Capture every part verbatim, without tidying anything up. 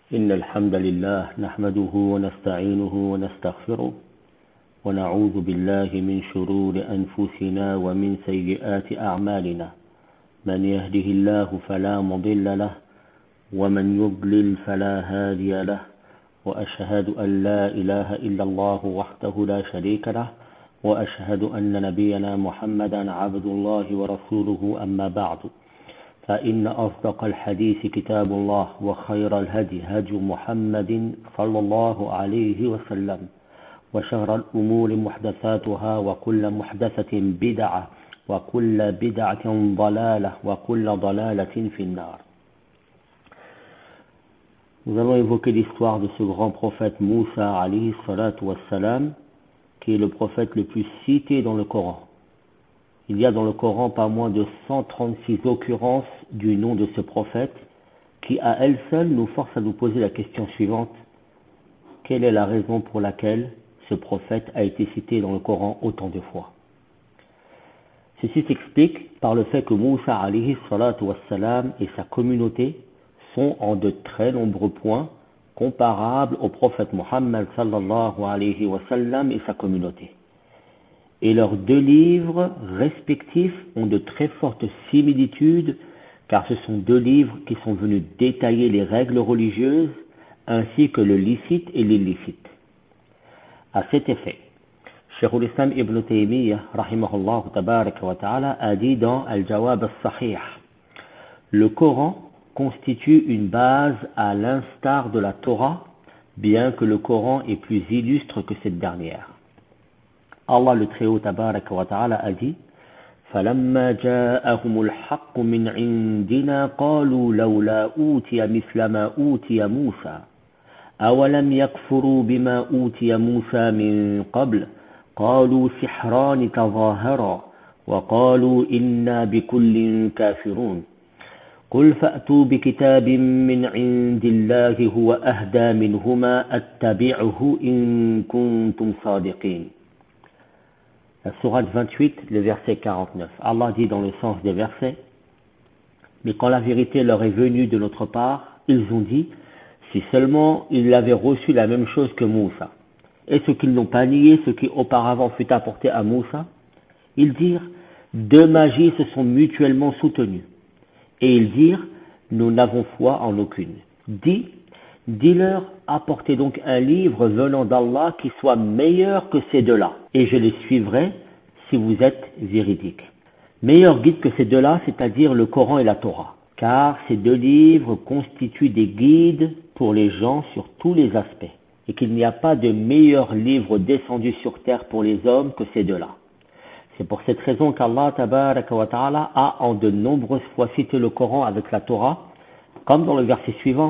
إن الحمد لله نحمده ونستعينه ونستغفره ونعوذ بالله من شرور أنفسنا ومن سيئات أعمالنا من يهده الله فلا مضل له ومن يضلل فلا هادي له وأشهد أن لا إله إلا الله وحده لا شريك له وأشهد أن نبينا محمدا عبد الله ورسوله أما بعد فإن أصدق الحديث كتاب الله وخير الهدي هدي محمد صلى الله عليه وسلم وشر الأمور محدثاتها وكل محدثة بدعة وكل بدعة ضلالة وكل ضلالة في النار. Nous allons évoquer l'histoire de ce grand prophète Moussa alayhi salatu wassalam, qui est le prophète le plus cité dans le Coran. Il y a dans le Coran pas moins de cent trente-six occurrences du nom de ce prophète, qui à elle seule nous force à nous poser la question suivante: quelle est la raison pour laquelle ce prophète a été cité dans le Coran autant de fois? Ceci s'explique par le fait que Moussa alayhi salatu wassalam et sa communauté sont en de très nombreux points comparables au prophète Mohammed sallallahu alayhi wa sallam et sa communauté. Et leurs deux livres respectifs ont de très fortes similitudes, car ce sont deux livres qui sont venus détailler les règles religieuses ainsi que le licite et l'illicite. À cet effet, Cheikh al-Islam Ibn Taymiyyah rahimahullah tabaraka wa ta'ala a dit dans Al-Jawab al-Sahih: le Coran constitue une base à l'instar de la Torah, bien que le Coran est plus illustre que cette dernière. Allah le Très-Haut tabaraka wa ta'ala a dit: فَلَمَّا جَاءَهُمُ الْحَقُّ مِنْ عِنْدِنَا قَالُوا لَوْلَا أُوتِيَ مِثْلَ مَا أُوتِيَ مُوسَى أَوَلَمْ يَكْفُرُوا بِمَا أُوتِيَ مُوسَى مِنْ قَبْلُ قَالُوا سِحْرَانِ تَظَاهَرَا وَقَالُوا إِنَّا بِكُلٍّ كَافِرُونَ قُلْ فَأْتُوا بِكِتَابٍ مِّنْ عِنْدِ اللَّهِ هُوَ أَهْدَى مِنْهُمَا أَتَّبِعْهُ إِن كُنتُمْ صَادِقِينَ. La sourate vingt-huit, le verset quarante-neuf. Allah dit dans le sens des versets: mais quand la vérité leur est venue de notre part, ils ont dit: si seulement ils avaient reçu la même chose que Moussa. Et ceux qui n'ont pas nié ce qui auparavant fut apporté à Moussa, ils dirent: deux magies se sont mutuellement soutenues. Et ils dirent: nous n'avons foi en aucune. Dis, dis-leur: apportez donc un livre venant d'Allah qui soit meilleur que ces deux-là, et je les suivrai si vous êtes véridiques. Meilleur guide que ces deux-là, c'est-à-dire le Coran et la Torah, car ces deux livres constituent des guides pour les gens sur tous les aspects, et qu'il n'y a pas de meilleur livre descendu sur terre pour les hommes que ces deux-là. C'est pour cette raison qu'Allah tabaraka wa ta'ala a en de nombreuses fois cité le Coran avec la Torah, comme dans le verset suivant: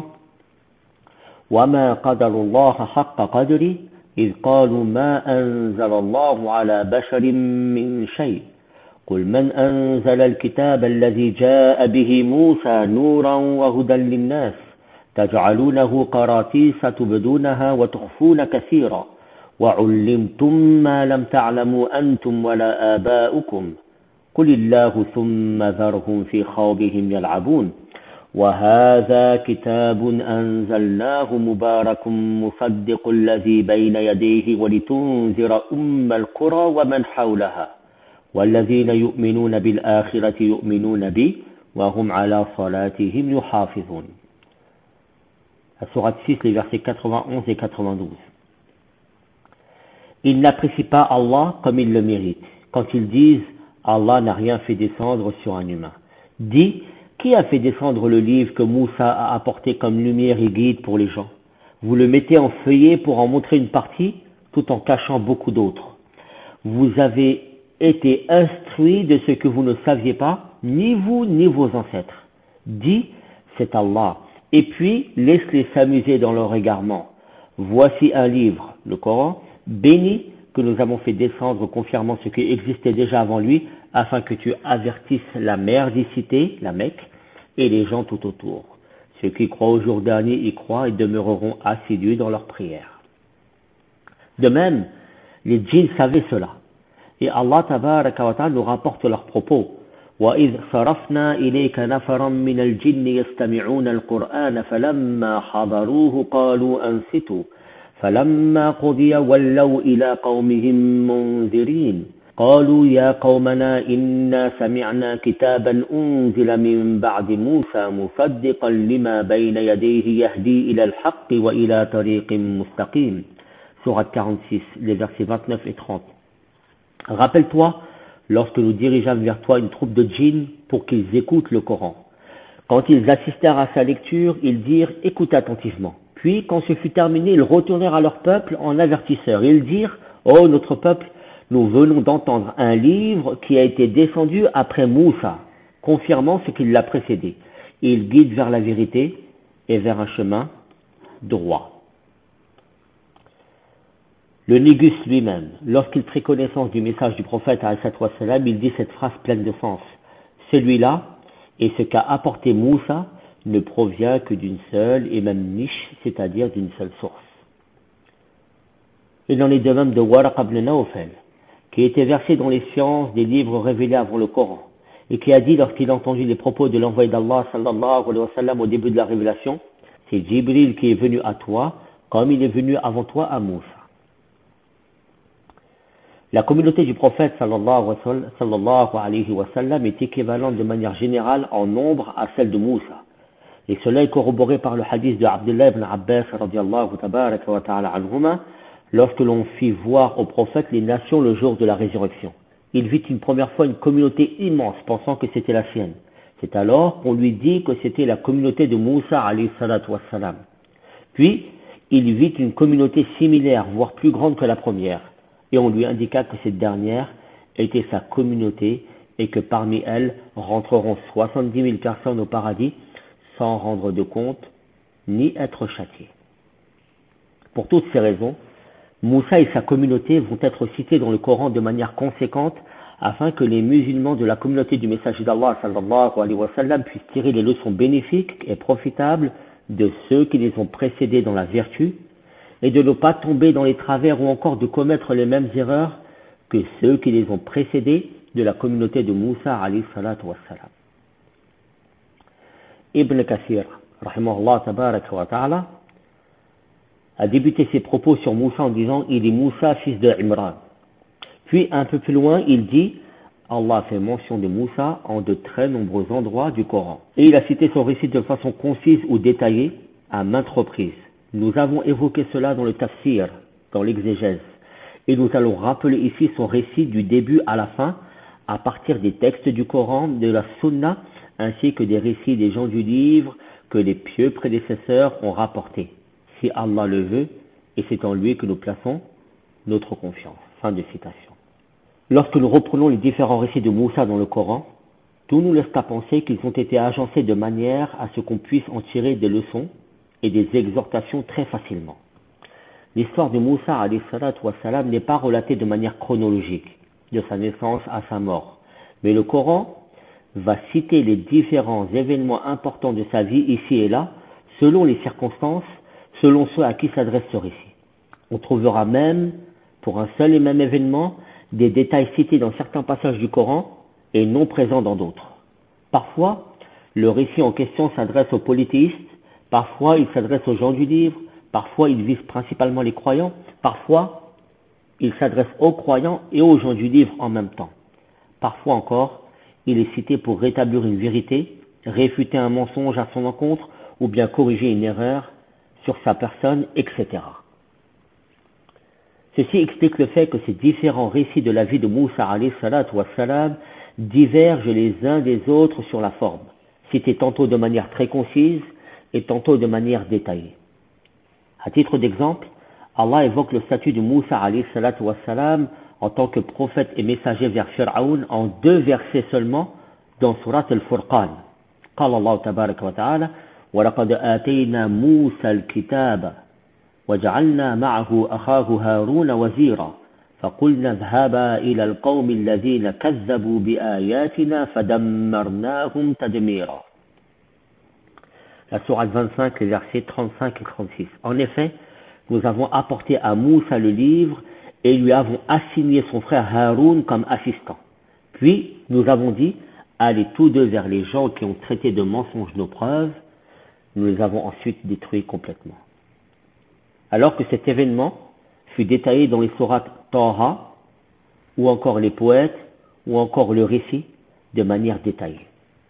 وَمَا قَدَرُ اللَّهَ حَقَّ قَدْرِهِ إِذْ قَالُوا مَا أَنزَلَ اللَّهُ عَلَى بَشَرٍ مِّن شَيْءٍ قُلْ مَنْ أَنزَلَ الْكِتَابَ الَّذِي جَاءَ بِهِ مُوسَى نُورًا وَهُدًى لِلنَّاسِ تَجْعَلُونَهُ قَرَاطِيسَ تُبْدُونَهَا وَتُخْفُونَ كَثِيرًا وَعُلِّمْتُم مَّا لَمْ تَعْلَمُوا أَنتُمْ وَلَا آبَاؤُكُمْ قُلِ اللَّهُ ثُمَّ ذَرْهُمْ فِي خَوْضِهِمْ يَلْعَبُونَ وَهَذَا كِتَابٌ أَنزَلْنَاهُ مُبَارَكٌ مُصَدِّقُ الَّذِي بَيْنَ يَدَيْهِ وَلِتُنذِرَ أُمَّ الْقُرَى وَمَنْ حَوْلَهَا وَالَّذِينَ يُؤْمِنُونَ بِالْآخِرَةِ يُؤْمِنُونَ بِهِ وَهُمْ عَلَى صَلَاتِهِمْ يُحَافِظُونَ. La sourate six, les versets quatre-vingt-onze et quatre-vingt-douze. Ils n'apprécient pas Allah comme ils le méritent quand ils disent: Allah n'a rien fait descendre sur un humain. Dis: qui a fait descendre le livre que Moussa a apporté comme lumière et guide pour les gens? Vous le mettez en feuillet pour en montrer une partie, tout en cachant beaucoup d'autres. Vous avez été instruits de ce que vous ne saviez pas, ni vous ni vos ancêtres. Dis: c'est Allah. Et puis, laisse-les s'amuser dans leur égarement. Voici un livre, le Coran, béni, que nous avons fait descendre confirmant ce qui existait déjà avant lui, afin que tu avertisses la merdicité, la Mecque, et les gens tout autour. Ceux qui croient au jour dernier y croient et demeureront assidus dans leurs prières. De même, les djinns savaient cela. Et Allah tabaraka wa ta'ala nous rapporte leurs propos. وإذ صرفنا إليك نفرا من الجن يستمعون القرآن فلما حضروه قالوا أنصتوا فلما قضي ولوا إلى قومهم منذرين قالوا يا قومنا إنا سمعنا كتابا أنزل من بعد موسى مصدقا لما بين يديه يهدي إلى الحق وإلى طريق مستقيم. Sourate quarante-six, les versets vingt-neuf et trente. Rappelle-toi lorsque nous dirigeâmes vers toi une troupe de djinns pour qu'ils écoutent le Coran. Quand ils assistèrent à sa lecture, ils dirent « Écoute attentivement ». Puis, quand ce fut terminé, ils retournèrent à leur peuple en avertisseurs. Ils dirent « Oh, notre peuple, nous venons d'entendre un livre qui a été descendu après Moussa, confirmant ce qui l'a précédé. Il guide vers la vérité et vers un chemin droit. » Le Négus lui-même, lorsqu'il prit connaissance du message du prophète, il dit cette phrase pleine de sens. Celui-là, et ce qu'a apporté Moussa, ne provient que d'une seule et même niche, c'est-à-dire d'une seule source. Il en est de même de Waraq ibn Nawfal, qui était versé dans les sciences des livres révélés avant le Coran, et qui a dit lorsqu'il a entendu les propos de l'envoyé d'Allah sallallahu alayhi wa sallam au début de la révélation, c'est Jibril qui est venu à toi, comme il est venu avant toi à Moussa. La communauté du prophète sallallahu alayhi wa sallam est équivalente de manière générale en nombre à celle de Moussa. Et cela est corroboré par le hadith de Abdullah ibn Abbas radiyallahu tabaraka wa ta'ala anhuma, lorsque l'on fit voir au prophète les nations le jour de la résurrection. Il vit une première fois une communauté immense, pensant que c'était la sienne. C'est alors qu'on lui dit que c'était la communauté de Moussa alayhi salatu wa salam. Puis, il vit une communauté similaire, voire plus grande que la première. Et on lui indiqua que cette dernière était sa communauté et que parmi elles rentreront soixante-dix mille personnes au paradis sans rendre de compte ni être châtiées. Pour toutes ces raisons, Moussa et sa communauté vont être cités dans le Coran de manière conséquente afin que les musulmans de la communauté du messager d'Allah sallallahu alayhi wa sallam puissent tirer les leçons bénéfiques et profitables de ceux qui les ont précédés dans la vertu et de ne pas tomber dans les travers ou encore de commettre les mêmes erreurs que ceux qui les ont précédés de la communauté de Moussa alayhi salatu wassalam. Ibn Kathir, rahimahullah tabaraka wa ta'ala, a débuté ses propos sur Moussa en disant « Il est Moussa, fils de Imran ». Puis un peu plus loin, il dit « Allah fait mention de Moussa en de très nombreux endroits du Coran ». Et il a cité son récit de façon concise ou détaillée à maintes reprises. Nous avons évoqué cela dans le tafsir, dans l'exégèse, et nous allons rappeler ici son récit du début à la fin, à partir des textes du Coran, de la Sunna, ainsi que des récits des gens du livre que les pieux prédécesseurs ont rapportés, si Allah le veut, et c'est en lui que nous plaçons notre confiance. Fin de citation. Lorsque nous reprenons les différents récits de Moussa dans le Coran, tout nous laisse à penser qu'ils ont été agencés de manière à ce qu'on puisse en tirer des leçons et des exhortations très facilement. L'histoire de Moussa alayhi salatu wa salam n'est pas relatée de manière chronologique, de sa naissance à sa mort, mais le Coran va citer les différents événements importants de sa vie ici et là, selon les circonstances, selon ceux à qui s'adresse ce récit. On trouvera même, pour un seul et même événement, des détails cités dans certains passages du Coran et non présents dans d'autres. Parfois, le récit en question s'adresse aux polythéistes, parfois il s'adresse aux gens du livre, parfois il vise principalement les croyants, parfois il s'adresse aux croyants et aux gens du livre en même temps. Parfois encore, il est cité pour rétablir une vérité, réfuter un mensonge à son encontre ou bien corriger une erreur sur sa personne, et cetera. Ceci explique le fait que ces différents récits de la vie de Moussa alayhi salatu wa salam divergent les uns des autres sur la forme, cités tantôt de manière très concise et tantôt de manière détaillée. À titre d'exemple, Allah évoque le statut de Moussa alayhi salatu wa salam en tant que prophète et messager vers Pharaon en deux versets seulement dans Surat al-Furqan. قال الله تبارك وتعالى ولقد آتينا موسى الكتاب وجعلنا معه أخاه هارون وزيرا فقلنا اذهبا إلى القوم الذين كذبوا بآياتنا فدمرناهم تدميرا. La sourate vingt-cinq, les versets trente-cinq et trente-six. En effet, nous avons apporté à Moussa le livre et lui avons assigné son frère Haroun comme assistant. Puis, nous avons dit, allés tous deux vers les gens qui ont traité de mensonges nos preuves, nous les avons ensuite détruits complètement. Alors que cet événement fut détaillé dans les sourates Taha, ou encore les poètes, ou encore le récit, de manière détaillée.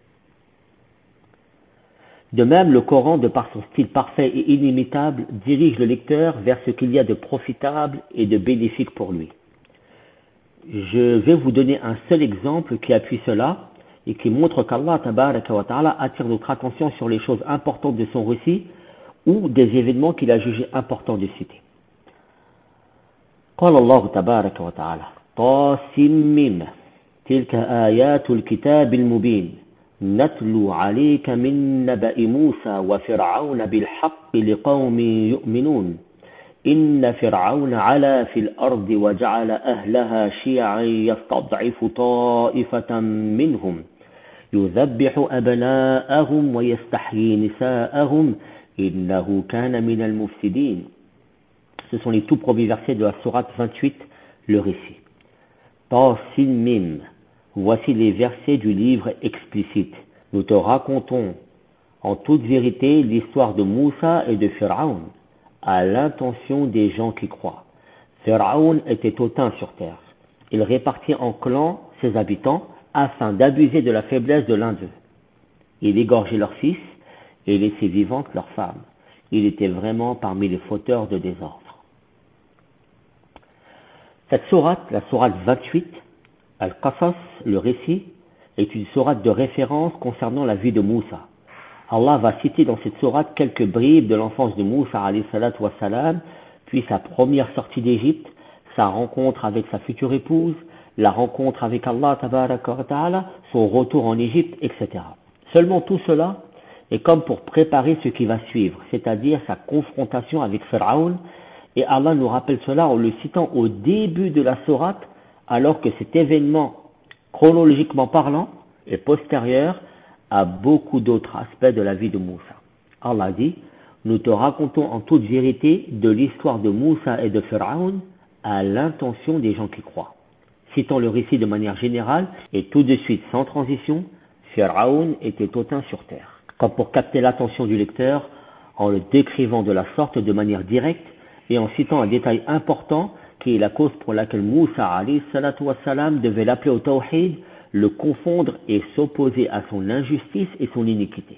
De même, le Coran, de par son style parfait et inimitable, dirige le lecteur vers ce qu'il y a de profitable et de bénéfique pour lui. Je vais vous donner un seul exemple qui appuie cela et qui montre qu'Allah tabaraka wa ta'ala attire notre attention sur les choses importantes de son récit ou des événements qu'il a jugés importants de citer. قال الله تبارك وتعالى طاسم تلك آيات الكتاب المبين نتلو عليك من نبأ موسى وفرعون بالحق لقوم يؤمنون إن فرعون علا في الأرض وجعل أهلها شيعا يستضعف طائفة منهم يذبح أبناءهم ويستحيي نساءهم إنه كان من المفسدين. Ce sont les tout premiers versets de la sourate vingt-huit, le récit. Tasin Mim. Voici les versets du livre explicite. Nous te racontons en toute vérité l'histoire de Moussa et de Pharaon, à l'intention des gens qui croient. Pharaon était hautain sur terre. Il répartit en clans ses habitants afin d'abuser de la faiblesse de l'un d'eux. Il égorgeait leurs fils et laissait vivantes leurs femmes. Il était vraiment parmi les fauteurs de désordre. Cette sourate, la sourate vingt-huit, Al-Qasas, le récit, est une sourate de référence concernant la vie de Moussa. Allah va citer dans cette sourate quelques bribes de l'enfance de Moussa alayhi salatu wa salam, puis sa première sortie d'Égypte, sa rencontre avec sa future épouse, la rencontre avec Allah tabaraka wa ta'ala, son retour en Égypte, et cetera. Seulement tout cela est comme pour préparer ce qui va suivre, c'est-à-dire sa confrontation avec Pharaon, et Allah nous rappelle cela en le citant au début de la sourate, alors que cet événement, chronologiquement parlant, est postérieur à beaucoup d'autres aspects de la vie de Moussa. Allah dit, nous te racontons en toute vérité de l'histoire de Moussa et de Pharaon à l'intention des gens qui croient. Citant le récit de manière générale et tout de suite sans transition, Pharaon était hautain sur terre. Comme pour capter l'attention du lecteur en le décrivant de la sorte de manière directe et en citant un détail important qui est la cause pour laquelle Moussa alayhi salatu wa salam devait l'appeler au tawhid, le confondre et s'opposer à son injustice et son iniquité.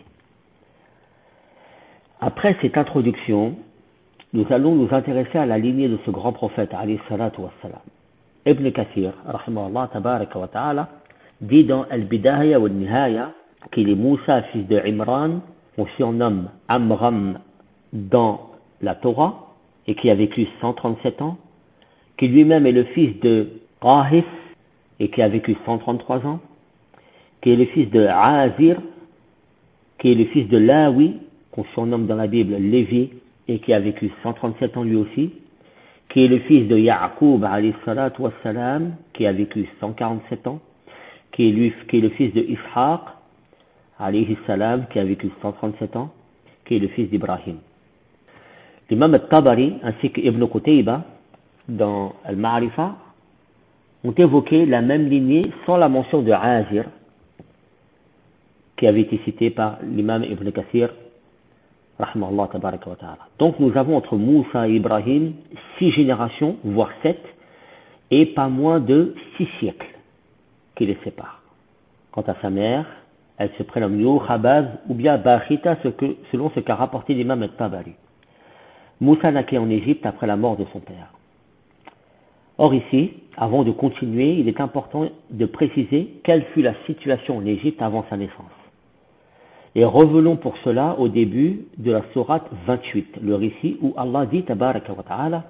Après cette introduction, nous allons nous intéresser à la lignée de ce grand prophète alayhi salatu wa salam. Ibn Kathir, rahimahullah tabaraka wa ta'ala, dit dans Al-Bidaya wa Nihaya qu'il est Moussa, fils de Imran, qu'on surnomme Amram dans la Torah, et qui a vécu cent trente-sept ans, qui lui-même est le fils de Qahis, et qui a vécu cent trente-trois ans, qui est le fils de Azir, qui est le fils de Lawi, qu'on surnomme dans la Bible Lévi, et qui a vécu cent trente-sept ans lui aussi, qui est le fils de Ya'qub alayhi salatu wa salam, qui a vécu cent quarante-sept ans, qui est, lui, qui est le fils de Ishaq alayhi salam, qui a vécu cent trente-sept ans, qui est le fils d'Ibrahim. L'imam al-Tabari ainsi que Ibn Qutayba dans Al-Ma'rifa ont évoqué la même lignée sans la mention de Azir qui avait été cité par l'imam Ibn Kathir rahimahullah tabaraka wa ta'ala. Donc nous avons entre Moussa et Ibrahim six générations, voire sept, et pas moins de six siècles qui les séparent. Quant à sa mère, elle se prénomme Yochabaz ou bien Bachita selon ce qu'a rapporté l'imam al-Tabari. Moussa naquit en Égypte après la mort de son père. Or ici, avant de continuer, il est important de préciser quelle fut la situation en Égypte avant sa naissance. Et revenons pour cela au début de la sourate vingt-huit, le récit où Allah dit tabaraka wa ta'ala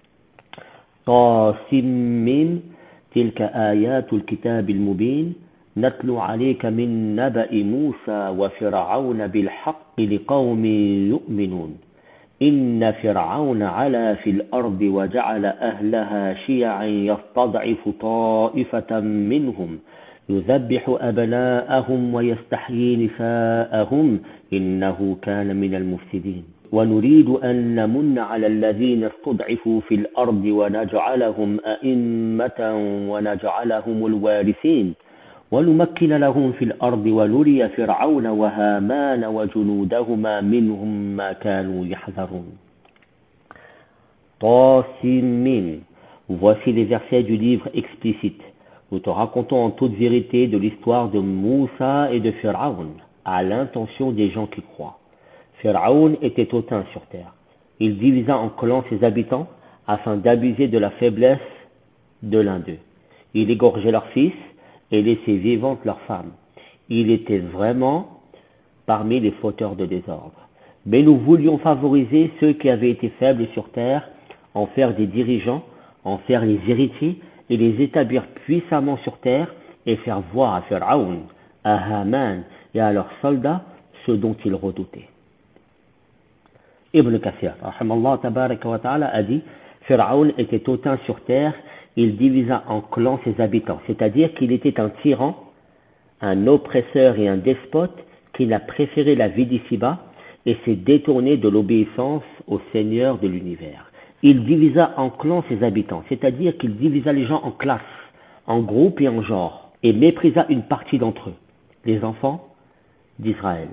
Tasim Mim tilka ayatul kitab al-mubin natlu alayka min naba'i Musa wa Fir'auna bil haqqi liqawmin yu'minun. إن فرعون علا في الأرض وجعل أهلها شيعا يستضعف طائفة منهم يذبح أبناءهم ويستحيي نساءهم إنه كان من المفسدين ونريد أن نمن على الذين استضعفوا في الأرض ونجعلهم أئمة ونجعلهم الوارثين وَنُمَكِّنَ لَهُمْ فِي الْأَرْضِ وَنُرِيَ فِرْعَوْنَ وَهَامَانَ وَجُنُودَهُمَا مِنْهُمْ مَا كَانُوا يَحْذَرُونَ. Tasimim. Voici les versets du livre explicite. Nous te racontons en toute vérité de l'histoire de Moussa et de Pharaon, à l'intention des gens qui croient. Pharaon était hautain sur terre. Il divisa en clans ses habitants afin d'abuser de la faiblesse de l'un d'eux. Il égorgeait leurs fils et laissait vivantes leurs femmes. Il était vraiment parmi les fauteurs de désordre. Mais nous voulions favoriser ceux qui avaient été faibles sur terre, en faire des dirigeants, en faire les héritiers et les établir puissamment sur terre et faire voir à Pharaon, à Haman et à leurs soldats ce dont ils redoutaient. Ibn Kathir, rahimallahu tabaraka wa ta'ala, a dit, Pharaon était hautain sur terre, il divisa en clans ses habitants, c'est-à-dire qu'il était un tyran, un oppresseur et un despote qui n'a préféré la vie d'ici-bas et s'est détourné de l'obéissance au Seigneur de l'univers. Il divisa en clans ses habitants, c'est-à-dire qu'il divisa les gens en classes, en groupes et en genres, et méprisa une partie d'entre eux, les enfants d'Israël,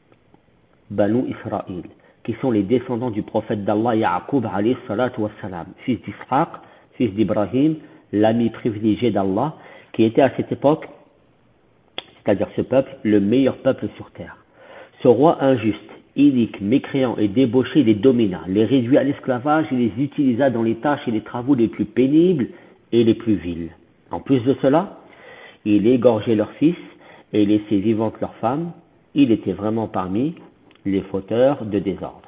Banu Israël, qui sont les descendants du prophète d'Allah Ya'qub alayhi salatu wassalam, fils d'Israq, fils d'Ibrahim, l'ami privilégié d'Allah, qui était à cette époque, c'est-à-dire ce peuple, le meilleur peuple sur terre. Ce roi injuste, inique, mécréant et débauché les domina, les réduit à l'esclavage et les utilisa dans les tâches et les travaux les plus pénibles et les plus vils. En plus de cela, il égorgeait leurs fils et laissait vivantes leurs femmes. Il était vraiment parmi les fauteurs de désordre.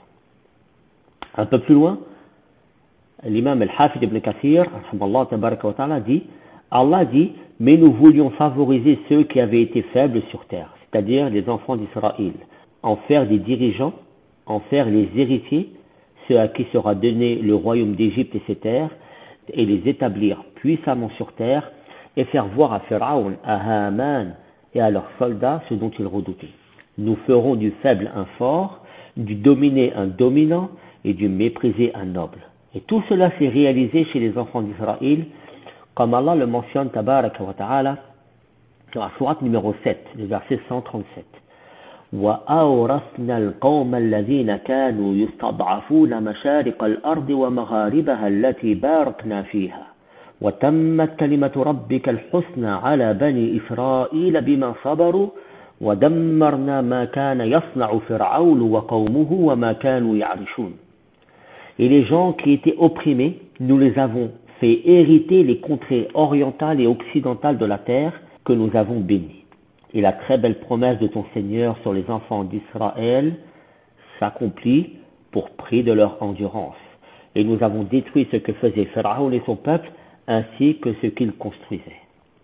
Un peu plus loin, l'imam al-Hafid ibn Kathir, dit, Allah dit, mais nous voulions favoriser ceux qui avaient été faibles sur terre, c'est-à-dire les enfants d'Israël, en faire des dirigeants, en faire les héritiers, ceux à qui sera donné le royaume d'Égypte et ses terres, et les établir puissamment sur terre, et faire voir à Pharaon, à Haman et à leurs soldats ce dont ils redoutaient. Nous ferons du faible un fort, du dominé un dominant, et du méprisé un noble. Et tout cela s'est réalisé chez les enfants d'Israël, comme Allah le mentionne, tabaraka wa ta'ala, dans la sourate numéro sept, le verset cent trente-sept. وَأَوْرَثْنَا الْقَوْمَ الَّذِينَ كَانُوا يُسْتَضْعَفُونَ مَشَارِقَ الْأَرْضِ وَمَغَارِبَهَا الَّتِي بَارَكْنَا فِيهَا وَتَمَّتْ كَلِمَةُ رَبِّكَ الْحُسْنَى عَلَى بَنِي إِسْرَائِيلَ بِمَا صَبَرُوا وَدَمَّرْنَا مَا كَانَ يَصْنَعُ فِرْعَوْنُ وَقَوْمُهُ وَمَا كَانُوا يَعْرِشُونَ. Et les gens qui étaient opprimés, nous les avons fait hériter les contrées orientales et occidentales de la terre que nous avons bénies. Et la très belle promesse de ton Seigneur sur les enfants d'Israël s'accomplit pour prix de leur endurance. Et nous avons détruit ce que faisait Pharaon et son peuple, ainsi que ce qu'ils construisaient.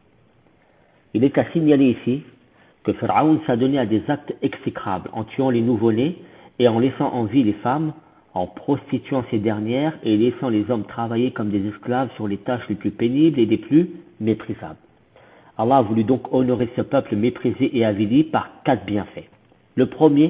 Il est à signaler ici que Pharaon s'adonnait à des actes exécrables en tuant les nouveau-nés et en laissant en vie les femmes, en prostituant ces dernières et laissant les hommes travailler comme des esclaves sur les tâches les plus pénibles et les plus méprisables. Allah a voulu donc honorer ce peuple méprisé et avili par quatre bienfaits. Le premier,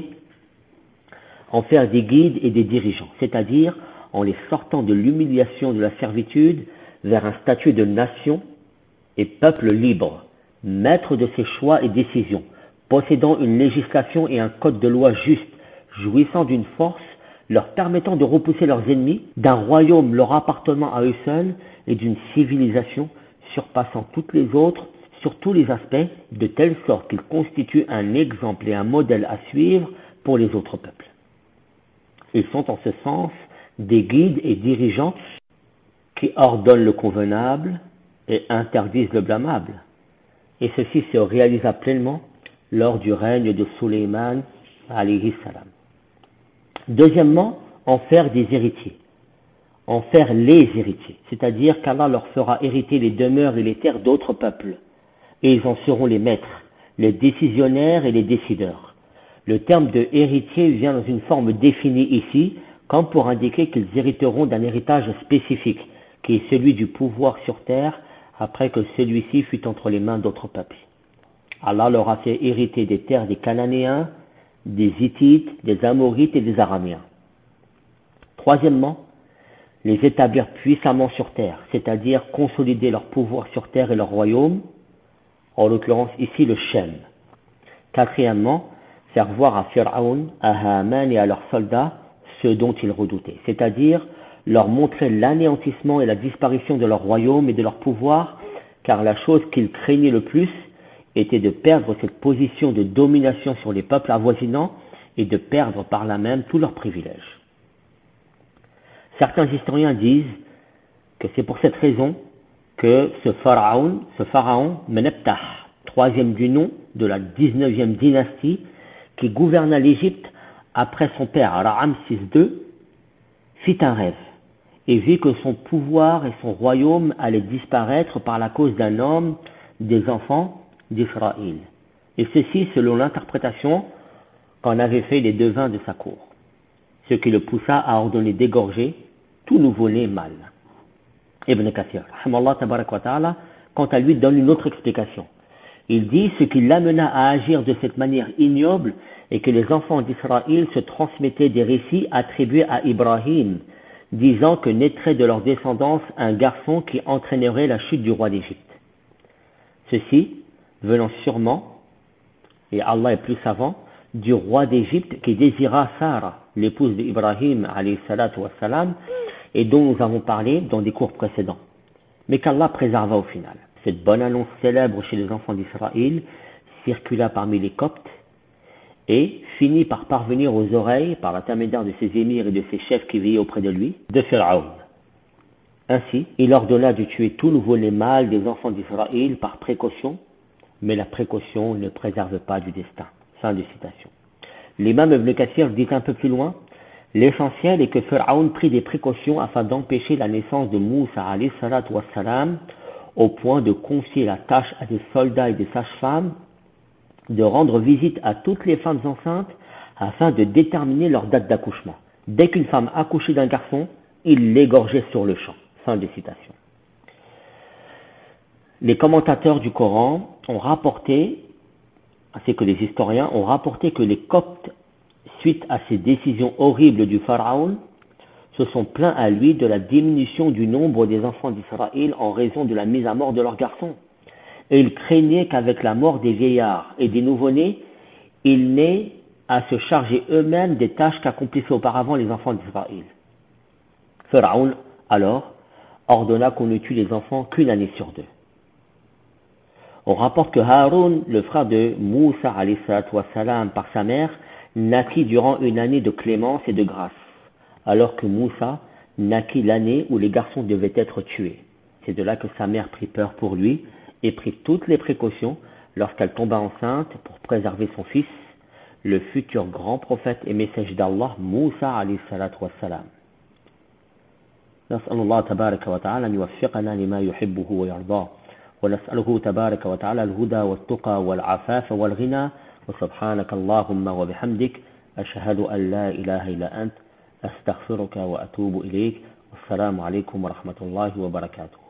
en faire des guides et des dirigeants, c'est-à-dire en les sortant de l'humiliation de la servitude vers un statut de nation et peuple libre, maître de ses choix et décisions, possédant une législation et un code de loi juste, jouissant d'une force leur permettant de repousser leurs ennemis, d'un royaume leur appartenant à eux seuls et d'une civilisation surpassant toutes les autres sur tous les aspects, de telle sorte qu'ils constituent un exemple et un modèle à suivre pour les autres peuples. Ils sont en ce sens des guides et dirigeants qui ordonnent le convenable et interdisent le blâmable. Et ceci se réalisa pleinement lors du règne de Sulayman alayhi salam. Deuxièmement, en faire des héritiers. En faire les héritiers, c'est-à-dire qu'Allah leur fera hériter les demeures et les terres d'autres peuples. Et ils en seront les maîtres, les décisionnaires et les décideurs. Le terme de héritier vient dans une forme définie ici, comme pour indiquer qu'ils hériteront d'un héritage spécifique, qui est celui du pouvoir sur terre, après que celui-ci fut entre les mains d'autres peuples. Allah leur a fait hériter des terres des Cananéens, des Hittites, des Amorites et des Araméens. Troisièmement, les établir puissamment sur terre, c'est-à-dire consolider leur pouvoir sur terre et leur royaume, en l'occurrence ici le Shem. Quatrièmement, faire voir à Fir'aun, à Haman et à leurs soldats ce dont ils redoutaient, c'est-à-dire leur montrer l'anéantissement et la disparition de leur royaume et de leur pouvoir, car la chose qu'ils craignaient le plus était de perdre cette position de domination sur les peuples avoisinants et de perdre par là même tous leurs privilèges. Certains historiens disent que c'est pour cette raison que ce pharaon, ce pharaon Meneptah, troisième du nom de la dix-neuvième dynastie, qui gouverna l'Égypte après son père Ramsès deux, fit un rêve et vit que son pouvoir et son royaume allaient disparaître par la cause d'un homme des enfants d'Israël. Et ceci selon l'interprétation qu'en avaient fait les devins de sa cour, ce qui le poussa à ordonner d'égorger tout nouveau-né mâle. Ibn Kathir, quant à lui, donne une autre explication. Il dit ce qui l'amena à agir de cette manière ignoble et que les enfants d'Israël se transmettaient des récits attribués à Ibrahim, disant que naîtrait de leur descendance un garçon qui entraînerait la chute du roi d'Égypte. Ceci venant sûrement, et Allah est plus savant, du roi d'Égypte qui désira Sarah, l'épouse d'Ibrahim alayhi salatu wassalam, et dont nous avons parlé dans des cours précédents, mais qu'Allah préserva au final. Cette bonne annonce célèbre chez les enfants d'Israël circula parmi les Coptes et finit par parvenir aux oreilles, par l'intermédiaire de ses émirs et de ses chefs qui veillaient auprès de lui, de Pharaon. Ainsi, il ordonna de tuer tout nouveau-né mâle des enfants d'Israël par précaution, mais la précaution ne préserve pas du destin. Fin de citation. L'imam Ibn Kathir dit un peu plus loin, l'essentiel est que Pharaon prit des précautions afin d'empêcher la naissance de Moussa alayhi salatu wassalam, au point de confier la tâche à des soldats et des sages-femmes, de rendre visite à toutes les femmes enceintes afin de déterminer leur date d'accouchement. Dès qu'une femme accouchait d'un garçon, il l'égorgeait sur le champ. Fin de citation. Les commentateurs du Coran ont rapporté, ainsi que les historiens, ont rapporté que les Coptes, suite à ces décisions horribles du Pharaon, se sont plaints à lui de la diminution du nombre des enfants d'Israël en raison de la mise à mort de leurs garçons. Et ils craignaient qu'avec la mort des vieillards et des nouveau-nés, ils n'aient à se charger eux-mêmes des tâches qu'accomplissaient auparavant les enfants d'Israël. Pharaon, alors, ordonna qu'on ne tue les enfants qu'une année sur deux. On rapporte que Haroun, le frère de Moussa alayhi salatu wassalam, par sa mère, naquit durant une année de clémence et de grâce, alors que Moussa naquit l'année où les garçons devaient être tués. C'est de là que sa mère prit peur pour lui et prit toutes les précautions lorsqu'elle tomba enceinte pour préserver son fils, le futur grand prophète et messager d'Allah, Moussa alayhi salatu wassalam. نسأل الله تبارك وتعالى أن يوفقنا لما يحبه ويرضاه ونسأله تبارك وتعالى الهدى والتقى والعفاف والغنى وسبحانك اللهم وبحمدك أشهد أن لا إله إلا أنت أستغفرك وأتوب إليك والسلام عليكم ورحمة الله وبركاته.